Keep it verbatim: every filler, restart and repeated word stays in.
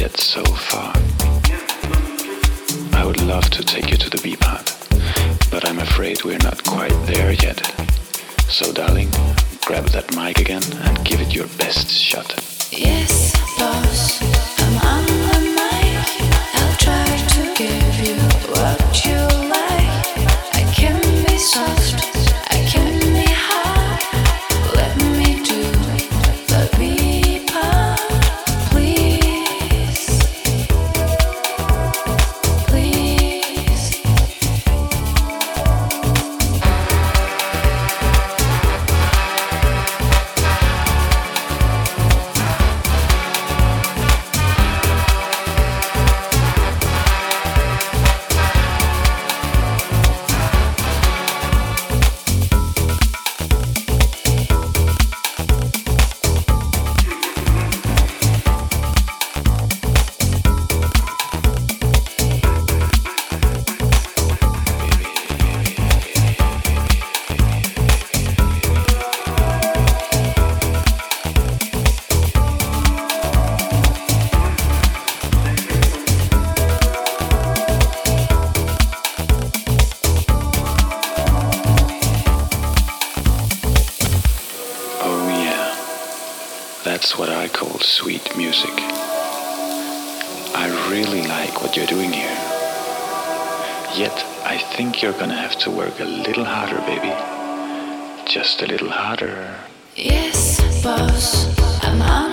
yet so far. I would love to take you to the B-Pod, but I'm afraid we're not quite there yet. So darling, grab that mic again and give it your best shot. Yes, boss, I'm on the mic. I'll try to give you what you like. I can be soft, I can be hard. Let me do the B-Pod, please, please. That's what I call sweet music. I really like what you're doing here. Yet, I think you're gonna have to work a little harder, baby. Just a little harder. Yes, boss, I'm on